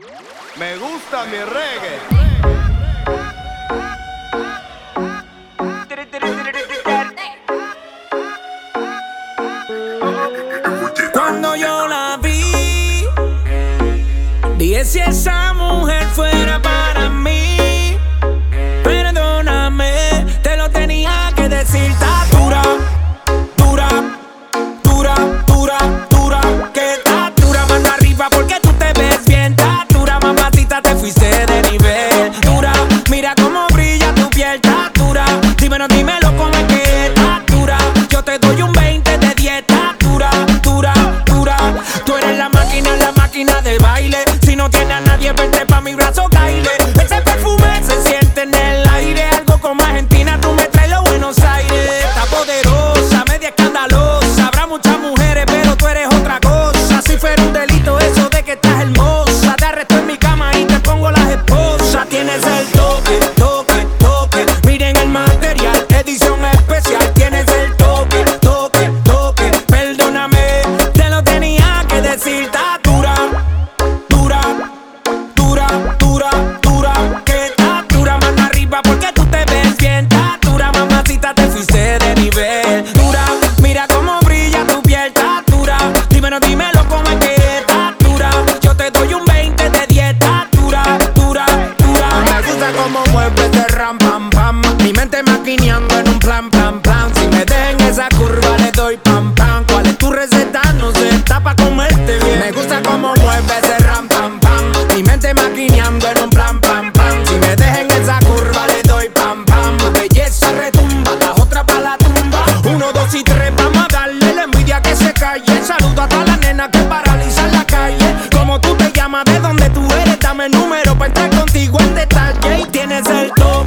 Me gusta mi reggae. Cuando yo la vi, dije si esa mujer fuera para mí. Perdóname, te lo tenía que decir. Está dura, dura, dura, dura, dura. Que está dura, mano arriba porque tú te ves bien. Está dura, mamacita, te fuiste de nivel. Dura, mira cómo brilla tu piel. Está dura, dímelo cómo es que está dura. Yo te doy un 20 de 10. Está dura, dura, dura. Tú eres la máquina de baile. Si no tienes a nadie, vente pa' mi brazo, caile. Ese perfume se siente en el aire. Algo como Argentina, tú me traes los Buenos Aires. Está poderosa, media escandalosa. Habrá muchas mujeres, pero tú eres otra cosa. Si fuera un delito eso de que estás hermosa, te arresto en mi cama y te pongo las esposas. Tienes el toque, toque, toque. Miren el material, edición especial. Tienes el toque, toque, toque. Perdóname, te lo tenía que decir. Está dura, dura, dura, dura, dura. Que está dura, mano arriba porque tú te ves bien. Está dura, mamacita, te fuiste de nivel. Dura, mira cómo brilla tu piel. Está dura, dímelo cómo es que está dura. Yo te doy un 20 de 10. Está dura, dura, dura. Me gusta cómo mueves de ram, pam, pam. Mi mente maquineando en un plan, plan, plan. Si me dejen esa curva le doy pam, pam. ¿Cuál es tu receta? No sé, está pa' comerte bien. Me gusta cómo mueves de ram, pam, pam. Mi mente maquineando en un plan, pam, pam. Si me dejen esa curva le doy pam, pam. Belleza retumba, la otra pa' la tumba. 1, 2 y 3, vamos a darle la envidia que se calle. Saludo a todas las nenas que paralizan la calle. ¿Cómo tú te llamas? ¿De dónde tú eres? Dame el número pa' entrar contigo en detalle. Y tienes el toque,